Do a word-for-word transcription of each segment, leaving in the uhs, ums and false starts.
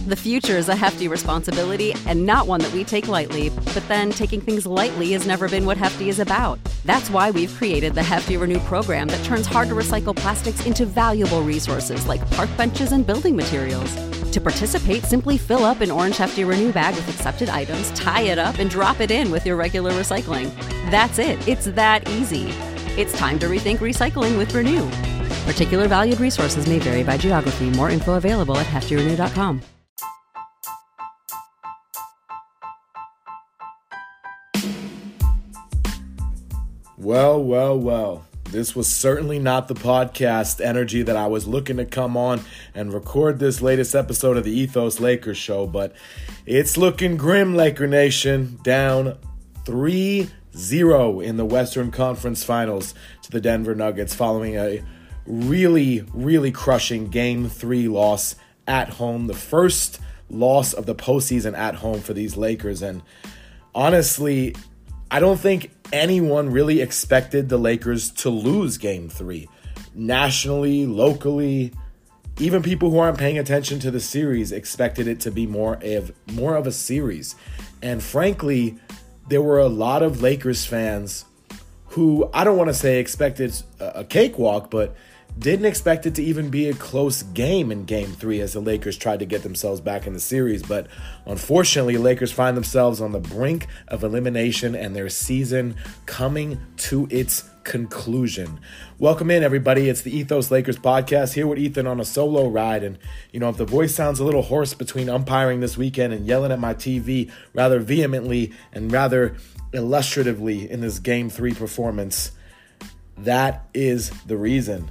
The future is a hefty responsibility and not one that we take lightly, but then taking things lightly has never been what Hefty is about. That's why we've created the Hefty Renew program that turns hard-to-recycle plastics into valuable resources like park benches and building materials. To participate, simply fill up an orange Hefty Renew bag with accepted items, tie it up, and drop it in with your regular recycling. That's it. It's that easy. It's time to rethink recycling with Renew. Particular valued resources may vary by geography. More info available at hefty renew dot com. Well, well, well. This was certainly not the podcast energy that I was looking to come on and record this latest episode of the Ethos Lakers show, but it's looking grim, Laker Nation. Down three zero in the Western Conference Finals to the Denver Nuggets following a really, really crushing Game three loss at home. The first loss of the postseason at home for these Lakers. And honestly, I don't think anyone really expected the Lakers to lose Game three. Nationally, locally, even people who aren't paying attention to the series expected it to be more of, more of a series. And frankly, there were a lot of Lakers fans who, I don't want to say expected a cakewalk, but didn't expect it to even be a close game in Game three as the Lakers tried to get themselves back in the series. But unfortunately, Lakers find themselves on the brink of elimination and their season coming to its conclusion. Welcome in, everybody. It's the Ethos Lakers podcast, here with Ethan on a solo ride. And, you know, if the voice sounds a little hoarse between umpiring this weekend and yelling at my T V rather vehemently and rather illustratively in this Game three performance, that is the reason.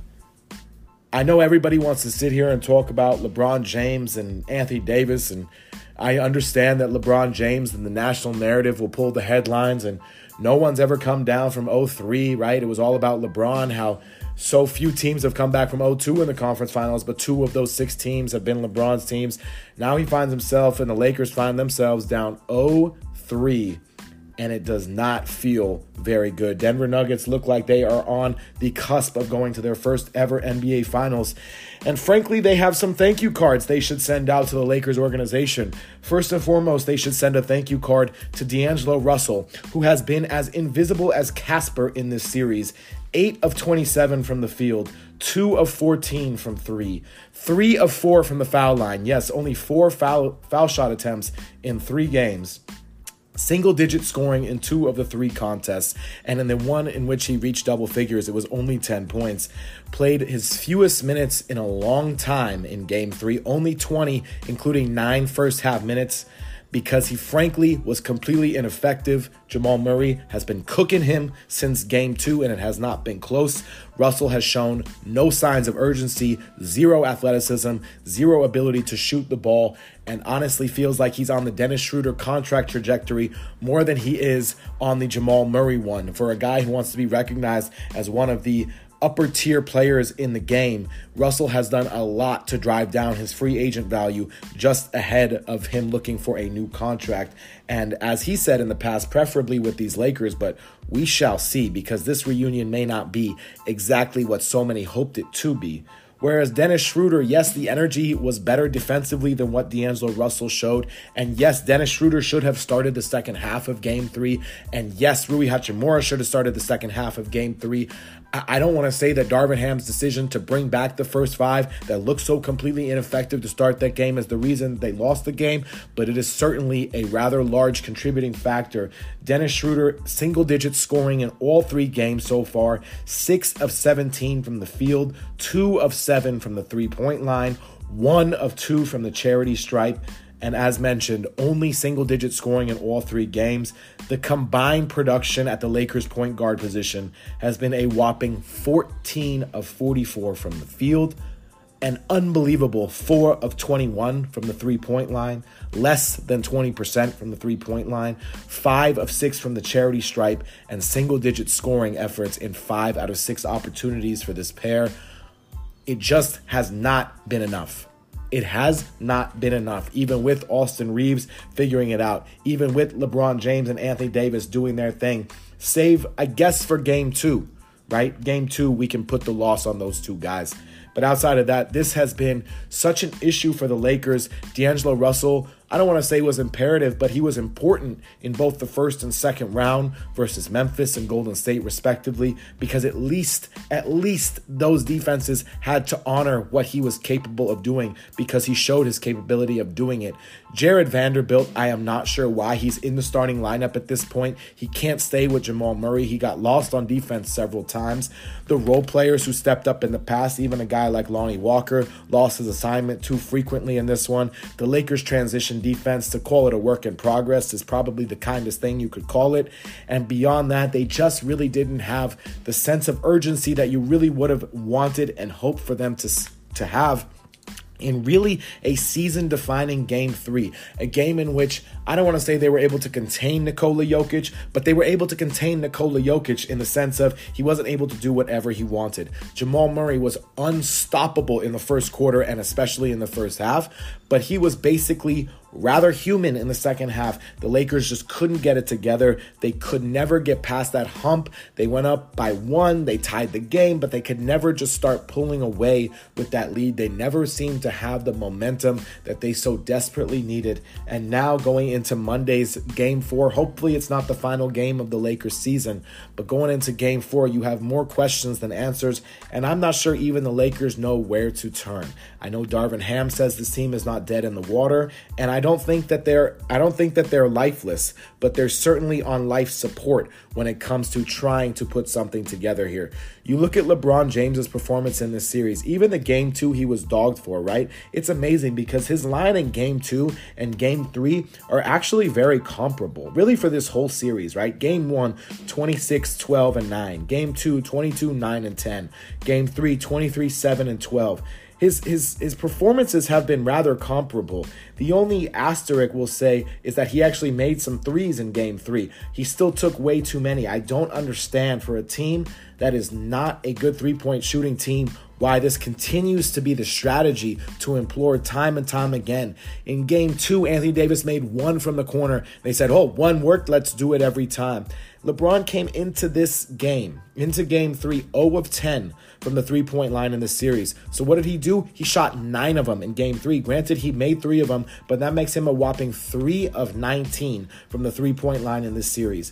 I know everybody wants to sit here and talk about LeBron James and Anthony Davis, and I understand that LeBron James and the national narrative will pull the headlines, and no one's ever come down from oh three, right? It was all about LeBron, how so few teams have come back from oh two in the conference finals, but two of those six teams have been LeBron's teams. Now he finds himself, and the Lakers find themselves down oh three. And it does not feel very good. Denver Nuggets look like they are on the cusp of going to their first ever N B A Finals. And frankly, they have some thank you cards they should send out to the Lakers organization. First and foremost, they should send a thank you card to D'Angelo Russell, who has been as invisible as Casper in this series. eight of twenty-seven from the field, two of fourteen from three, three of four from the foul line. Yes, only four foul, foul shot attempts in three games. Single-digit scoring in two of the three contests, and in the one in which he reached double figures, it was only ten points. Played his fewest minutes in a long time in Game three, only twenty, including nine first-half minutes, because he frankly was completely ineffective. Jamal Murray has been cooking him since Game two, and it has not been close. Russell has shown no signs of urgency, zero athleticism, zero ability to shoot the ball, and honestly feels like he's on the Dennis Schroeder contract trajectory more than he is on the Jamal Murray one. For a guy who wants to be recognized as one of the upper tier players in the game, Russell has done a lot to drive down his free agent value just ahead of him looking for a new contract. And as he said in the past, preferably with these Lakers, but we shall see, because this reunion may not be exactly what so many hoped it to be. Whereas Dennis Schroeder, yes, the energy was better defensively than what D'Angelo Russell showed. And yes, Dennis Schroeder should have started the second half of Game three. And yes, Rui Hachimura should have started the second half of Game three. I don't want to say that Darvin Ham's decision to bring back the first five that looked so completely ineffective to start that game is the reason they lost the game, but it is certainly a rather large contributing factor. Dennis Schroeder, single-digit scoring in all three games so far, six of seventeen from the field, two of seven from the three-point line, one of two from the charity stripe. And as mentioned, only single-digit scoring in all three games. The combined production at the Lakers' point guard position has been a whopping fourteen of forty-four from the field, an unbelievable four of twenty-one from the three-point line, less than twenty percent from the three-point line, five of six from the charity stripe, and single-digit scoring efforts in five out of six opportunities for this pair. It just has not been enough. It has not been enough, even with Austin Reeves figuring it out, even with LeBron James and Anthony Davis doing their thing, save, I guess, for game two, right? Game two, we can put the loss on those two guys But outside of that, this has been such an issue for the Lakers. D'Angelo Russell, I don't want to say was imperative, but he was important in both the first and second round versus Memphis and Golden State respectively, because at least, at least those defenses had to honor what he was capable of doing because he showed his capability of doing it. Jared Vanderbilt, I am not sure why he's in the starting lineup at this point. He can't stay with Jamal Murray. He got lost on defense several times. The role players who stepped up in the past, even a guy like Lonnie Walker, lost his assignment too frequently in this one. The Lakers transition defense, to call it a work in progress, is probably the kindest thing you could call it. And beyond that, they just really didn't have the sense of urgency that you really would have wanted and hoped for them to, to have in really a season-defining game three, a game in which I don't want to say they were able to contain Nikola Jokic, but they were able to contain Nikola Jokic in the sense of he wasn't able to do whatever he wanted. Jamal Murray was unstoppable in the first quarter and especially in the first half, but he was basically rather human in the second half. The Lakers just couldn't get it together. They could never get past that hump. They went up by one, they tied the game, but they could never just start pulling away with that lead. They never seemed to have the momentum that they so desperately needed. And now going into Monday's game four, hopefully it's not the final game of the Lakers season, but going into game four, you have more questions than answers, and I'm not sure even the Lakers know where to turn. I know Darvin Ham says this team is not dead in the water, and I don't think that they're I don't think that they're lifeless, but they're certainly on life support when it comes to trying to put something together here. You look at LeBron James's performance in this series, even the game two he was dogged for, right? It's amazing because his line in game two and game three are actually very comparable, really, for this whole series, right? Game one, twenty-six, twelve, and nine. Game two, twenty-two, nine, and ten. Game three, twenty-three, seven, and twelve. His his his performances have been rather comparable. The only asterisk we'll say is that he actually made some threes in game three. He still took way too many. I don't understand, for a team that is not a good three-point shooting team, why this continues to be the strategy to employ time and time again. In game two, Anthony Davis made one from the corner. They said, oh, one worked, let's do it every time. LeBron came into this game, into game three, zero of ten from the three-point line in the series. So what did he do? He shot nine of them in game three. Granted, he made three of them, but that makes him a whopping three of nineteen from the three-point line in this series.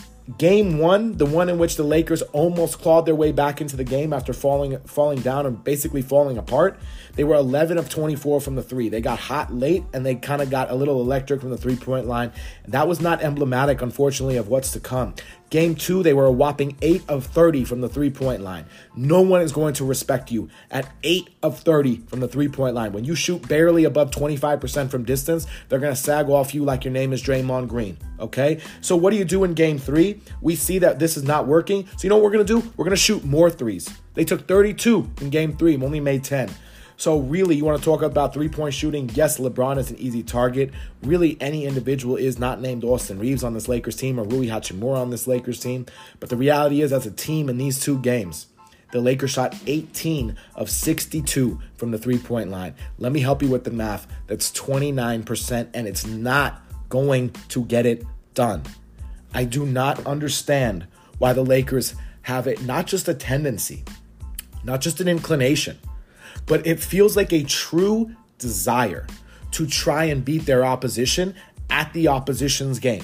Game one, the one in which the Lakers almost clawed their way back into the game after falling falling down and basically falling apart, they were eleven of twenty-four from the three. They got hot late, and they kind of got a little electric from the three-point line. And that was not emblematic, unfortunately, of what's to come. Game two, they were a whopping eight of thirty from the three-point line. No one is going to respect you at eight of thirty from the three-point line. When you shoot barely above twenty-five percent from distance, they're going to sag off you like your name is Draymond Green, okay? So what do you do in game three? We see that this is not working. So you know what we're going to do? We're going to shoot more threes. They took thirty-two in game three and only made ten. So really, you want to talk about three-point shooting? Yes, LeBron is an easy target. Really, any individual is not named Austin Reeves on this Lakers team or Rui Hachimura on this Lakers team. But the reality is, as a team in these two games, the Lakers shot eighteen of sixty-two from the three-point line. Let me help you with the math. That's twenty-nine percent, and it's not going to get it done. I do not understand why the Lakers have it, not just a tendency, not just an inclination, but it feels like a true desire to try and beat their opposition at the opposition's game.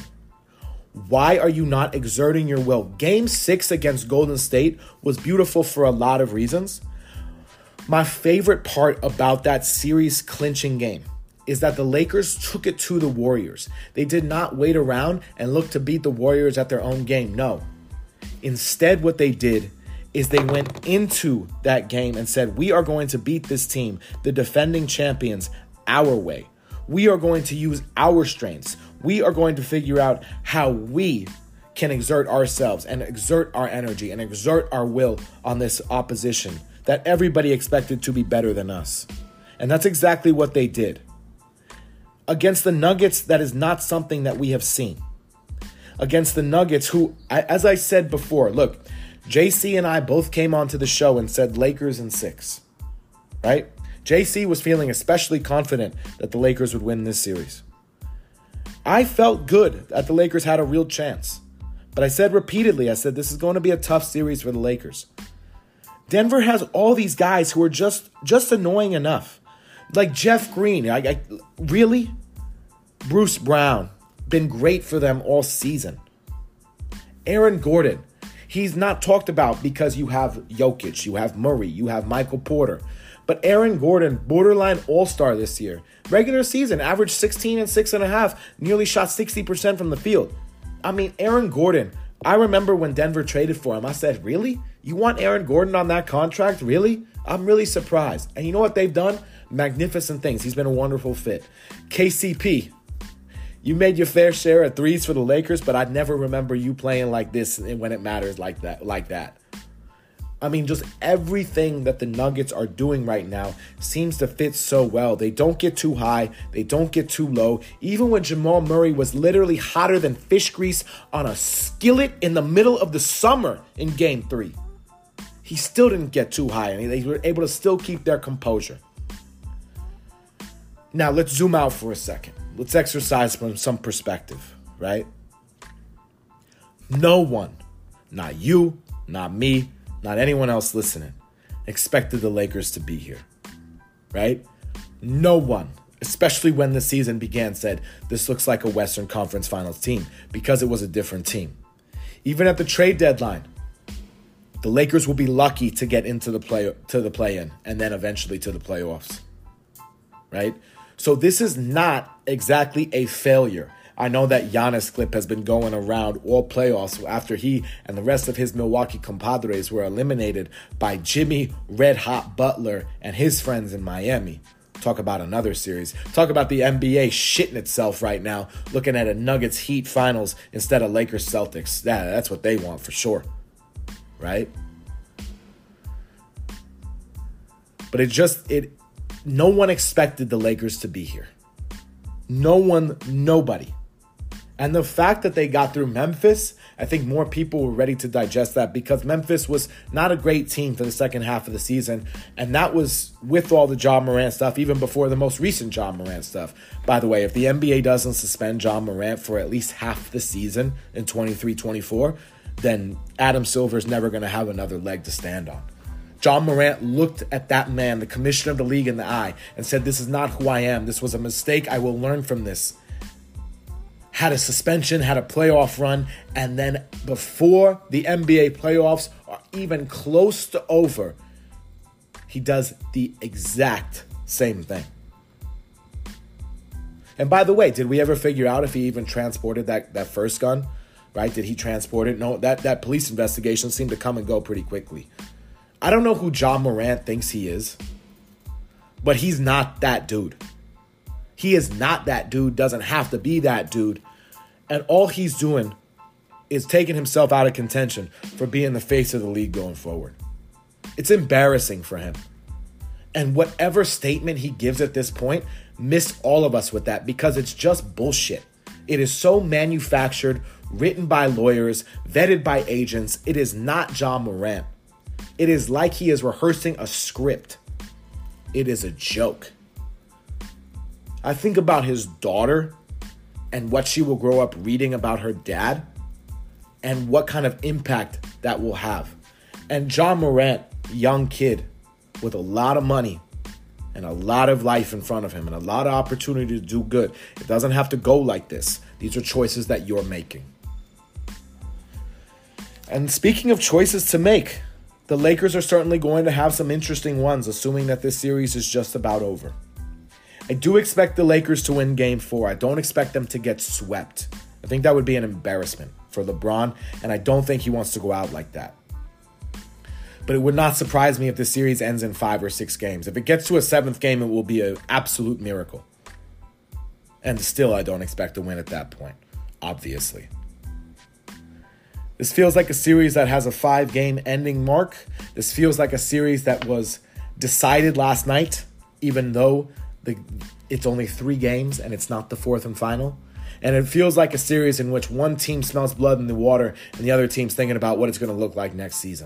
Why are you not exerting your will? Game six against Golden State was beautiful for a lot of reasons. My favorite part about that series clinching game is that the Lakers took it to the Warriors. They did not wait around and look to beat the Warriors at their own game. No. Instead, what they did is they went into that game and said, we are going to beat this team, the defending champions, our way. We are going to use our strengths. We are going to figure out how we can exert ourselves and exert our energy and exert our will on this opposition that everybody expected to be better than us. And that's exactly what they did. Against the Nuggets, that is not something that we have seen. Against the Nuggets, who, as I said before, look, J C and I both came onto the show and said Lakers in six, right? J C was feeling especially confident that the Lakers would win this series. I felt good that the Lakers had a real chance. But I said repeatedly, I said this is going to be a tough series for the Lakers. Denver has all these guys who are just, just annoying enough. Like Jeff Green. I, I, really? Bruce Brown. Been great for them all season. Aaron Gordon. He's not talked about because you have Jokic, you have Murray, you have Michael Porter. But Aaron Gordon, borderline all-star this year. Regular season, averaged sixteen and six and a half, nearly shot sixty percent from the field. I mean, Aaron Gordon, I remember when Denver traded for him, I said, really? You want Aaron Gordon on that contract? Really? I'm really surprised. And you know what they've done? Magnificent things. He's been a wonderful fit. K C P, you made your fair share of threes for the Lakers, but I'd never remember you playing like this when it matters like that. Like that. I mean, just everything that the Nuggets are doing right now seems to fit so well. They don't get too high. They don't get too low. Even when Jamal Murray was literally hotter than fish grease on a skillet in the middle of the summer in game three, he still didn't get too high, and they were able to still keep their composure. Now, let's zoom out for a second. Let's exercise from some perspective, right? No one, not you, not me, not anyone else listening, expected the Lakers to be here, right? No one, especially when the season began, said this looks like a Western Conference Finals team because it was a different team. Even at the trade deadline, the Lakers will be lucky to get into the play to the play-in and then eventually to the playoffs, right? So this is not exactly a failure. I know that Giannis clip has been going around all playoffs after he and the rest of his Milwaukee compadres were eliminated by Jimmy Red Hot Butler and his friends in Miami. Talk about another series. Talk about the N B A shitting itself right now, looking at a Nuggets Heat finals instead of Lakers Celtics. Yeah, that's what they want for sure, right? But it just, it, no one expected the Lakers to be here. No one, nobody. And the fact that they got through Memphis, I think more people were ready to digest that because Memphis was not a great team for the second half of the season. And that was with all the Ja Morant stuff, even before the most recent Ja Morant stuff. By the way, if the N B A doesn't suspend Ja Morant for at least half the season in twenty-three twenty-four, then Adam Silver's never going to have another leg to stand on. Ja Morant looked at that man, the commissioner of the league, in the eye and said, this is not who I am. This was a mistake. I will learn from this. Had a suspension, had a playoff run, and then before the N B A playoffs are even close to over, he does the exact same thing. And by the way, did we ever figure out if he even transported that, that first gun? Right? Did he transport it? No, that, that police investigation seemed to come and go pretty quickly. I don't know who Ja Morant thinks he is, but he's not that dude. He is not that dude, doesn't have to be that dude. And all he's doing is taking himself out of contention for being the face of the league going forward. It's embarrassing for him. And whatever statement he gives at this point, miss all of us with that because it's just bullshit. It is so manufactured, written by lawyers, vetted by agents. It is not Ja Morant. It is like he is rehearsing a script. It is a joke. I think about his daughter and what she will grow up reading about her dad and what kind of impact that will have. And Ja Morant, young kid with a lot of money and a lot of life in front of him and a lot of opportunity to do good. It doesn't have to go like this. These are choices that you're making. And speaking of choices to make, the Lakers are certainly going to have some interesting ones, assuming that this series is just about over. I do expect the Lakers to win Game four. I don't expect them to get swept. I think that would be an embarrassment for LeBron, and I don't think he wants to go out like that. But it would not surprise me if the series ends in five or six games. If it gets to a seventh game, it will be an absolute miracle. And still, I don't expect to win at that point, obviously. This feels like a series that has a five-game ending mark. This feels like a series that was decided last night, even though the, it's only three games and it's not the fourth and final. And it feels like a series in which one team smells blood in the water and the other team's thinking about what it's going to look like next season.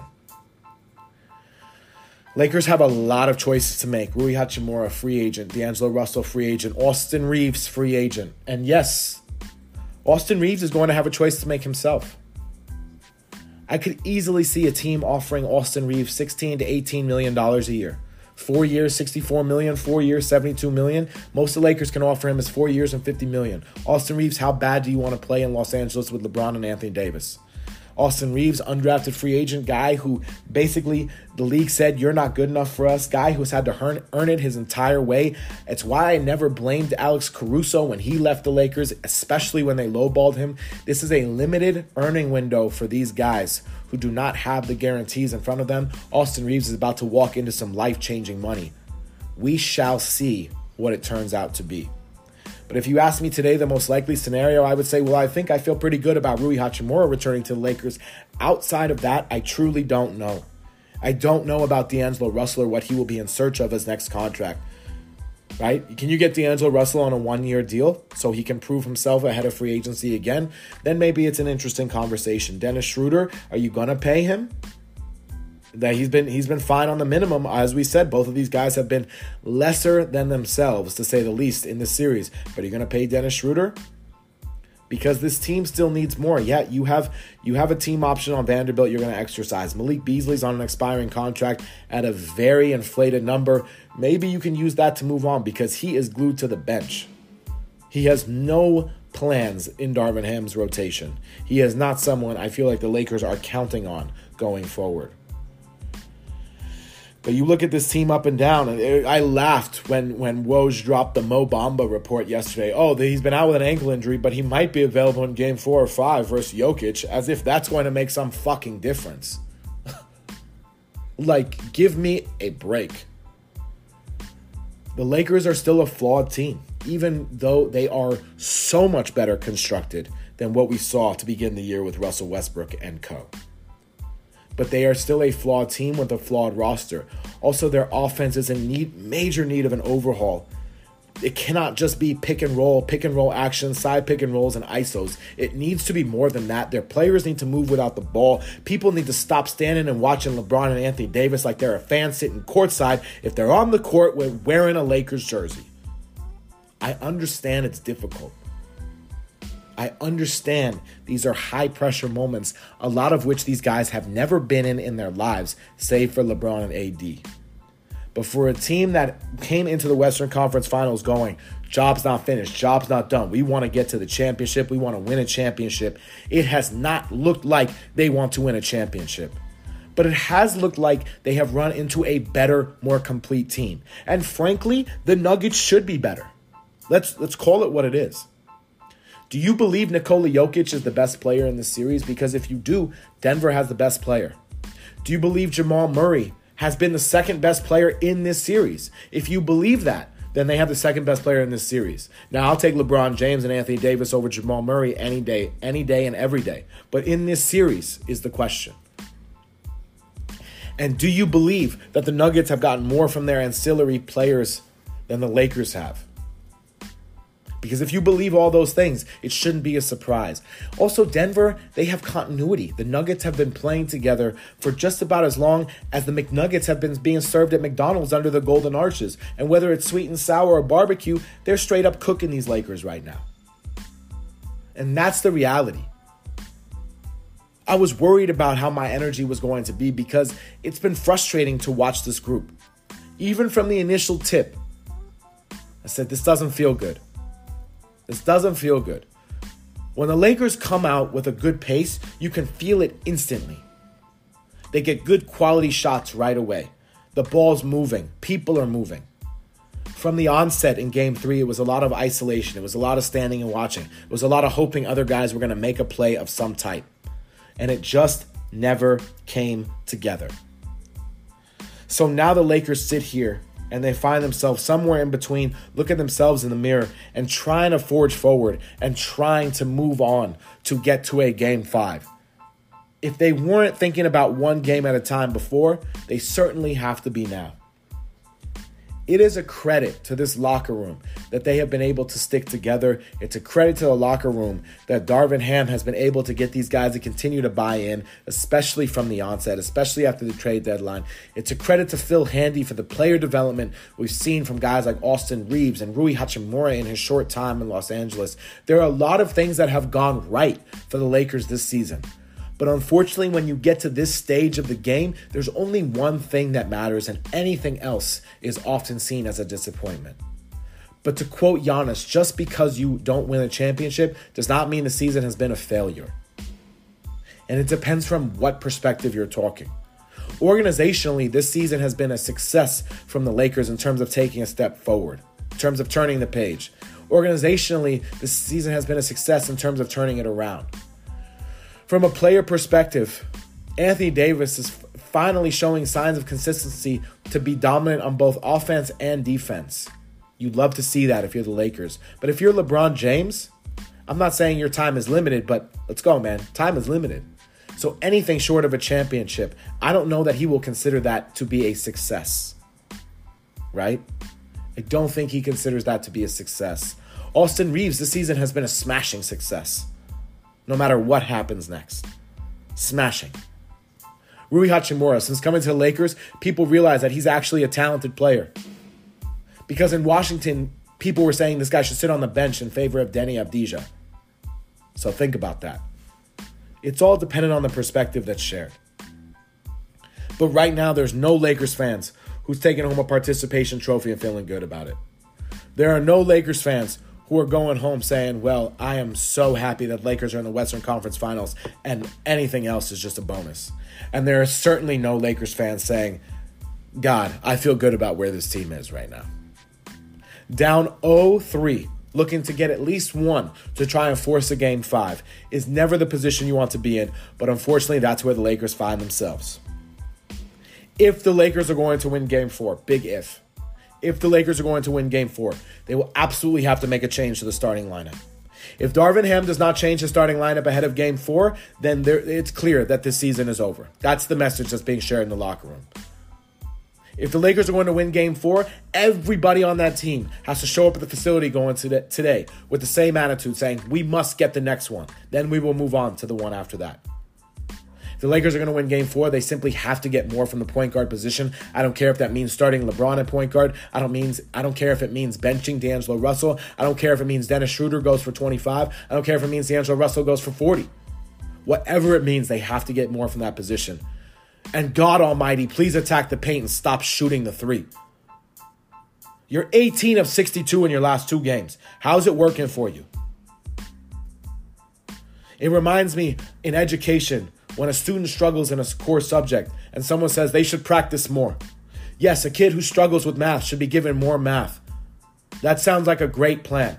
Lakers have a lot of choices to make. Rui Hachimura, free agent. D'Angelo Russell, free agent. Austin Reeves, free agent. And yes, Austin Reeves is going to have a choice to make himself. I could easily see a team offering Austin Reaves sixteen to eighteen million dollars a year. Four years, sixty-four million dollars. Four years, seventy-two million dollars. Most of the Lakers can offer him is four years and fifty million dollars. Austin Reaves, how bad do you want to play in Los Angeles with LeBron and Anthony Davis? Austin Reaves, undrafted free agent guy who basically the league said, you're not good enough for us. Guy who's had to earn, earn it his entire way. It's why I never blamed Alex Caruso when he left the Lakers, especially when they lowballed him. This is a limited earning window for these guys who do not have the guarantees in front of them. Austin Reaves is about to walk into some life-changing money. We shall see what it turns out to be. But if you ask me today the most likely scenario, I would say, well, I think I feel pretty good about Rui Hachimura returning to the Lakers. Outside of that, I truly don't know. I don't know about D'Angelo Russell or what he will be in search of his next contract. Right? Can you get D'Angelo Russell on a one-year deal so he can prove himself ahead of free agency again? Then maybe it's an interesting conversation. Dennis Schroeder, are you going to pay him? That he's been he's been fine on the minimum. As we said, both of these guys have been lesser than themselves, to say the least, in this series. But are you going to pay Dennis Schroeder? Because this team still needs more. Yeah, you have you have a team option on Vanderbilt you're going to exercise. Malik Beasley's on an expiring contract at a very inflated number. Maybe you can use that to move on because he is glued to the bench. He has no plans in Darvin Ham's rotation. He is not someone I feel like the Lakers are counting on going forward. But you look at this team up and down, and it, I laughed when, when Woj dropped the Mo Bamba report yesterday. Oh, he's been out with an ankle injury, but he might be available in game four or five versus Jokic, as if that's going to make some fucking difference. Like, give me a break. The Lakers are still a flawed team, even though they are so much better constructed than what we saw to begin the year with Russell Westbrook and co. But they are still a flawed team with a flawed roster. Also, their offense is in need, major need of an overhaul. It cannot just be pick and roll, pick and roll action, side pick and rolls, and I S Os. It needs to be more than that. Their players need to move without the ball. People need to stop standing and watching LeBron and Anthony Davis like they're a fan sitting courtside if they're on the court with wearing a Lakers jersey. I understand it's difficult. I understand these are high-pressure moments, a lot of which these guys have never been in in their lives, save for LeBron and A D. But for a team that came into the Western Conference Finals going, job's not finished, job's not done, we want to get to the championship, we want to win a championship, it has not looked like they want to win a championship. But it has looked like they have run into a better, more complete team. And frankly, the Nuggets should be better. Let's, let's call it what it is. Do you believe Nikola Jokic is the best player in this series? Because if you do, Denver has the best player. Do you believe Jamal Murray has been the second best player in this series? If you believe that, then they have the second best player in this series. Now, I'll take LeBron James and Anthony Davis over Jamal Murray any day, any day and every day. But in this series is the question. And do you believe that the Nuggets have gotten more from their ancillary players than the Lakers have? Because if you believe all those things, it shouldn't be a surprise. Also, Denver, they have continuity. The Nuggets have been playing together for just about as long as the McNuggets have been being served at McDonald's under the Golden Arches. And whether it's sweet and sour or barbecue, they're straight up cooking these Lakers right now. And that's the reality. I was worried about how my energy was going to be because it's been frustrating to watch this group. Even from the initial tip, I said, this doesn't feel good. This doesn't feel good. When the Lakers come out with a good pace, you can feel it instantly. They get good quality shots right away. The ball's moving. People are moving. From the onset in game three, it was a lot of isolation. It was a lot of standing and watching. It was a lot of hoping other guys were going to make a play of some type. And it just never came together. So now the Lakers sit here and they find themselves somewhere in between, look at themselves in the mirror and trying to forge forward and trying to move on to get to a game five. If they weren't thinking about one game at a time before, they certainly have to be now. It is a credit to this locker room that they have been able to stick together. It's a credit to the locker room that Darvin Ham has been able to get these guys to continue to buy in, especially from the onset, especially after the trade deadline. It's a credit to Phil Handy for the player development we've seen from guys like Austin Reaves and Rui Hachimura in his short time in Los Angeles. There are a lot of things that have gone right for the Lakers this season. But unfortunately, when you get to this stage of the game, there's only one thing that matters, and anything else is often seen as a disappointment. But to quote Giannis, just because you don't win a championship does not mean the season has been a failure. And it depends from what perspective you're talking. Organizationally, this season has been a success from the Lakers in terms of taking a step forward, in terms of turning the page. Organizationally, this season has been a success in terms of turning it around. From a player perspective, Anthony Davis is finally showing signs of consistency to be dominant on both offense and defense. You'd love to see that if you're the Lakers. But if you're LeBron James, I'm not saying your time is limited, but let's go, man. Time is limited. So anything short of a championship, I don't know that he will consider that to be a success. Right? I don't think he considers that to be a success. Austin Reeves this season has been a smashing success. No matter what happens next. Smashing. Rui Hachimura, since coming to the Lakers, people realize that he's actually a talented player. Because in Washington, people were saying this guy should sit on the bench in favor of Deni Avdija. So think about that. It's all dependent on the perspective that's shared. But right now, there's no Lakers fans who's taking home a participation trophy and feeling good about it. There are no Lakers fans who are going home saying, well, I am so happy that Lakers are in the Western Conference Finals and anything else is just a bonus. And there are certainly no Lakers fans saying, God, I feel good about where this team is right now. Down oh three, looking to get at least one to try and force a game five is never the position you want to be in, but unfortunately that's where the Lakers find themselves. If the Lakers are going to win game four, big if, if the Lakers are going to win game four, they will absolutely have to make a change to the starting lineup. If Darvin Ham does not change his starting lineup ahead of game four, then there, it's clear that this season is over. That's the message that's being shared in the locker room. If the Lakers are going to win game four, everybody on that team has to show up at the facility going to the, today with the same attitude saying, we must get the next one. Then we will move on to the one after that. If the Lakers are going to win game four, they simply have to get more from the point guard position. I don't care if that means starting LeBron at point guard. I don't means I don't care if it means benching D'Angelo Russell. I don't care if it means Dennis Schroeder goes for twenty-five. I don't care if it means D'Angelo Russell goes for forty. Whatever it means, they have to get more from that position. And God Almighty, please attack the paint and stop shooting the three. You're eighteen of sixty-two in your last two games. How's it working for you? It reminds me in education when a student struggles in a core subject and someone says they should practice more. Yes, a kid who struggles with math should be given more math. That sounds like a great plan.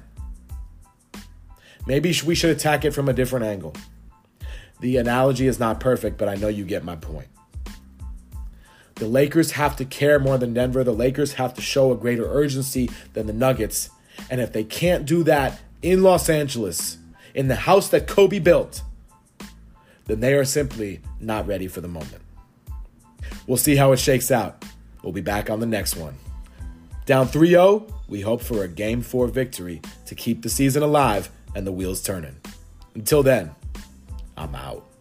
Maybe we should attack it from a different angle. The analogy is not perfect, but I know you get my point. The Lakers have to care more than Denver. The Lakers have to show a greater urgency than the Nuggets. And if they can't do that in Los Angeles, in the house that Kobe built, then they are simply not ready for the moment. We'll see how it shakes out. We'll be back on the next one. Down three oh, we hope for a Game four victory to keep the season alive and the wheels turning. Until then, I'm out.